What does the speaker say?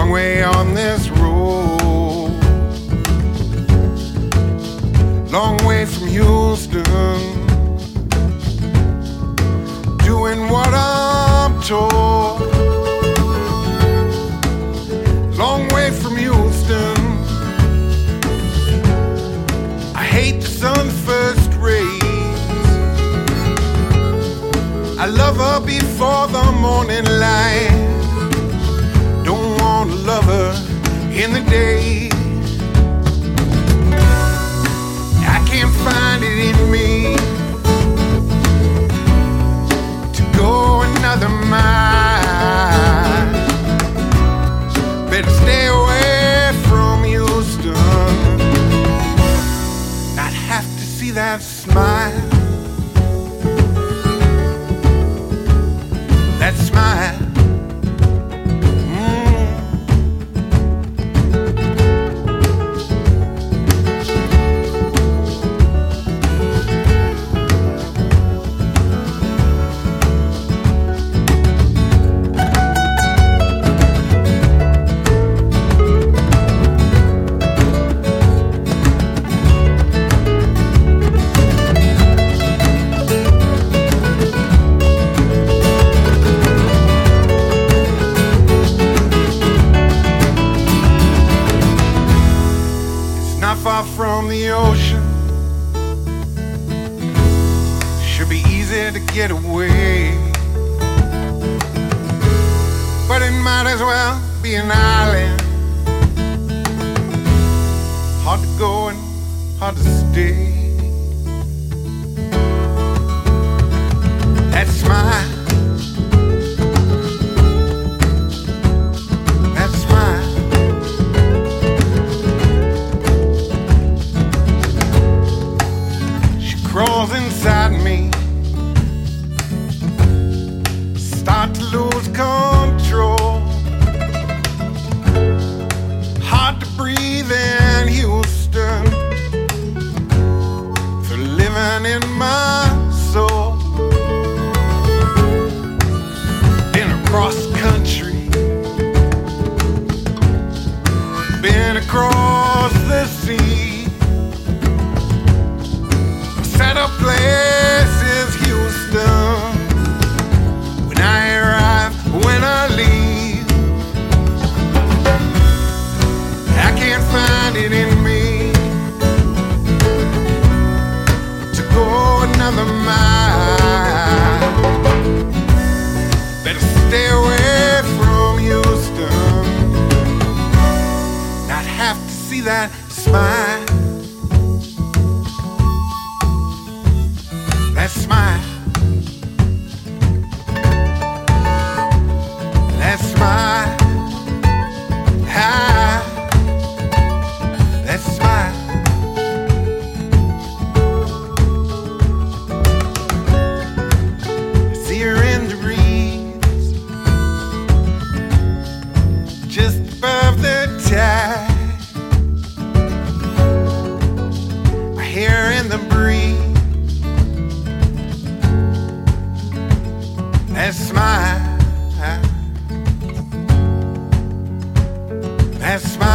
long way on this road, long way from Houston, doing what I'm told. Long way from Houston, I hate the sun's first rays. I love her before the morning light. Don't want to love her in the day. I can't find it in me to go another mile. Better stay away from Houston. Not have to see that smile. That smile. Not far from the ocean, should be easy to get away, but it might as well be an island. Hard to go and hard to stay. That smile, that smile. Crawls inside me, start to lose control. Hard to breathe in Houston, for living in my soul. Been across country, been across the sea. Set up places, Houston. When I arrive, when I leave, I can't find it in me to go another mile. Better stay away from Houston. Not have to see that smile. That smile, that smile, ah, that smile. I see her in the reeds, just above the tide. I hear her in the breeze. That smile, that smile.